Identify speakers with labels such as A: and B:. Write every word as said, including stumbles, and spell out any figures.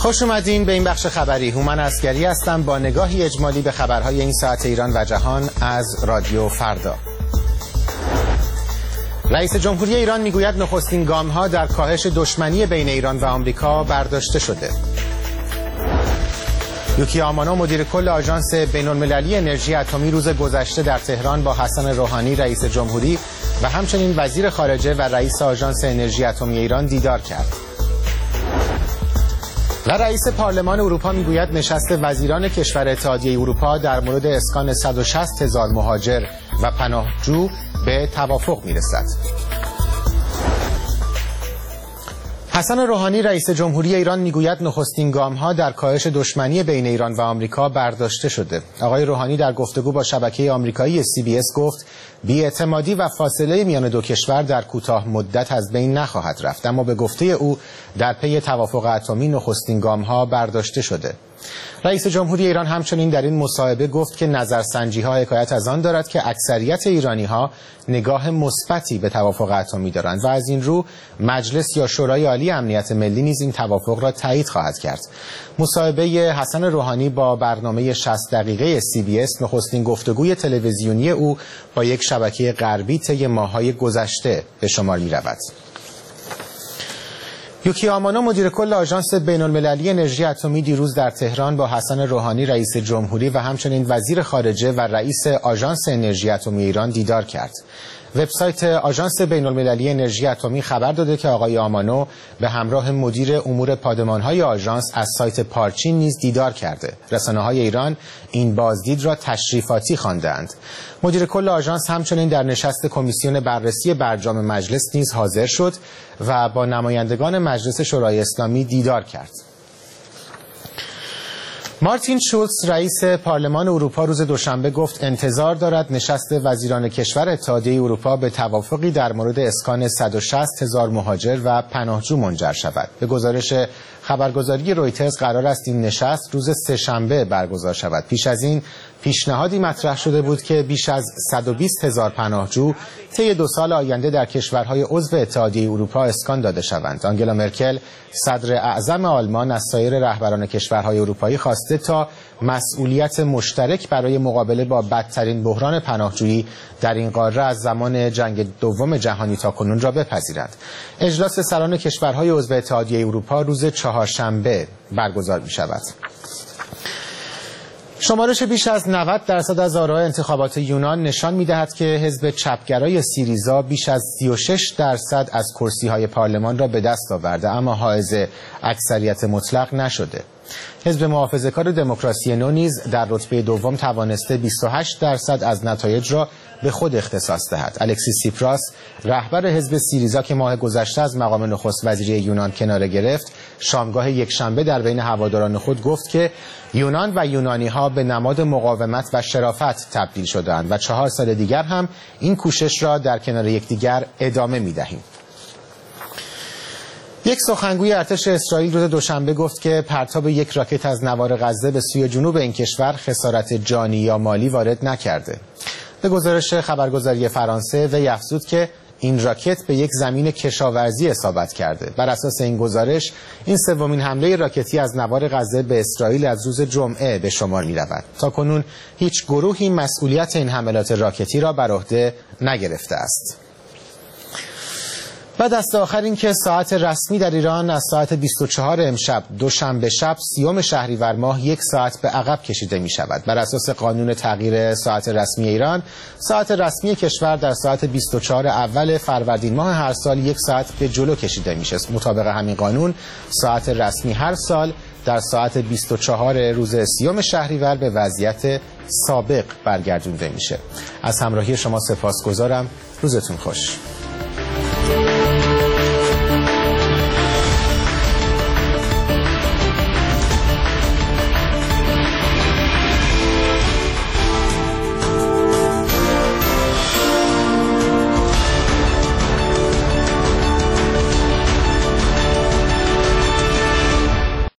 A: خوش اومدین به این بخش خبری. هومن عسگری هستم با نگاهی اجمالی به خبرهای این ساعت ایران و جهان از رادیو فردا. رئیس جمهوری ایران میگوید نخستین گام‌ها در کاهش دشمنی بین ایران و آمریکا برداشته شده. یوکی آمانو مدیر کل آژانس بین‌المللی انرژی اتمی روز گذشته در تهران با حسن روحانی رئیس جمهوری و همچنین وزیر خارجه و رئیس آژانس انرژی اتمی ایران دیدار کرد. و رئیس پارلمان اروپا میگوید نشست وزیران کشور اتحادیه اروپا در مورد اسکان صد و شصت هزار مهاجر و پناهجو به توافق میرسد. حسن روحانی رئیس جمهوری ایران میگوید نخستین گام‌ها در کاهش دشمنی بین ایران و آمریکا برداشته شده. آقای روحانی در گفتگو با شبکه آمریکایی سی بی اس گفت بی‌اعتمادی و فاصله میان دو کشور در کوتاه مدت از بین نخواهد رفت، اما به گفته او در پی توافق اتمی نخستین گام‌ها برداشته شده. رئیس جمهوری ایران همچنین در این مصاحبه گفت که نظرسنجی‌ها حکایت از آن دارد که اکثریت ایرانی‌ها نگاه مثبتی به توافق اتمی دارند و از این رو مجلس یا شورای عالی امنیت ملی نیز این توافق را تایید خواهد کرد. مصاحبه حسن روحانی با برنامه شصت دقیقه سی بی اس نخستین گفتگوی تلویزیونی او با یک شبکه غربی طی ماه‌های گذشته به شمار می‌رود. یوکی آمانو مدیر کل آژانس بین‌المللی انرژی اتمی دیروز در تهران با حسن روحانی رئیس جمهوری و همچنین وزیر خارجه و رئیس آژانس انرژی اتمی ایران دیدار کرد. وبسایت آژانس بین‌المللی انرژی اتمی خبر داده که آقای آمانو به همراه مدیر امور پادمان‌های آژانس از سایت پارچین نیز دیدار کرده. رسانه‌های ایران این بازدید را تشریفاتی خواندند. مدیر کل آژانس همچنین در نشست کمیسیون بررسی برجام مجلس نیز حاضر شد و با نمایندگان مجلس شورای اسلامی دیدار کرد. مارتین شولز رئیس پارلمان اروپا روز دوشنبه گفت انتظار دارد نشست وزیران کشور اتحادیه اروپا به توافقی در مورد اسکان صد و شصت هزار مهاجر و پناهجو منجر شود. به گزارش خبرگزاری رویترز قرار است این نشست روز سه‌شنبه برگزار شود. پیش از این پیشنهادی مطرح شده بود که بیش از صد و بیست هزار پناهجو طی دو سال آینده در کشورهای عضو اتحادیه اروپا اسکان داده شوند. آنگلا مرکل صدر اعظم آلمان از سایر رهبران کشورهای اروپایی خواسته تا مسئولیت مشترک برای مقابله با بدترین بحران پناهجویی در این قاره از زمان جنگ دوم جهانی تاکنون را بپذیرد. اجلاس سران کشورهای عضو اتحادیه اروپا روز چهارشنبه برگزار می شود. شمارش بیش از نود درصد از آرای انتخابات یونان نشان می‌دهد که حزب چپگرای سیریزا بیش از سی و شش درصد از کرسی‌های پارلمان را به دست آورده اما حائز اکثریت مطلق نشده. حزب محافظه‌کار دموکراسی نو نیز در رتبه دوم توانسته بیست و هشت درصد از نتایج را به خود اختصاص دهد. الکسیس سیپراس رهبر حزب سیریزا که ماه گذشته از مقام نخست وزیری یونان کناره گرفت، شامگاه یکشنبه در بین هواداران خود گفت که یونان و یونانی‌ها به نماد مقاومت و شرافت تبدیل شده‌اند و چهار سال دیگر هم این کوشش را در کنار یکدیگر ادامه می‌دهیم. یک سخنگوی ارتش اسرائیل روز دوشنبه گفت که پرتاب یک راکت از نوار غزه به سوی جنوب این کشور خسارت جانی یا مالی وارد نکرده. به گزارش خبرگزاری فرانسه وی افزود که این راکت به یک زمین کشاورزی اصابت کرده. بر اساس این گزارش این سومین حمله راکتی از نوار غزه به اسرائیل از روز جمعه به شمار می رود. تاکنون هیچ گروهی مسئولیت این حملات راکتی را بر عهده نگرفته است. و دست آخر این که ساعت رسمی در ایران از ساعت بیست و چهار امشب دوشنبه شب سیوم شهریور ماه یک ساعت به عقب کشیده می شود. بر اساس قانون تغییر ساعت رسمی ایران، ساعت رسمی کشور در ساعت بیست و چهار اول فروردین ماه هر سال یک ساعت به جلو کشیده می شود. مطابق همین قانون، ساعت رسمی هر سال در ساعت بیست و چهار روز سیوم شهریور به وضعیت سابق برگردونده میشه. از همراهی شما سپاسگزارم. روزتون خوش.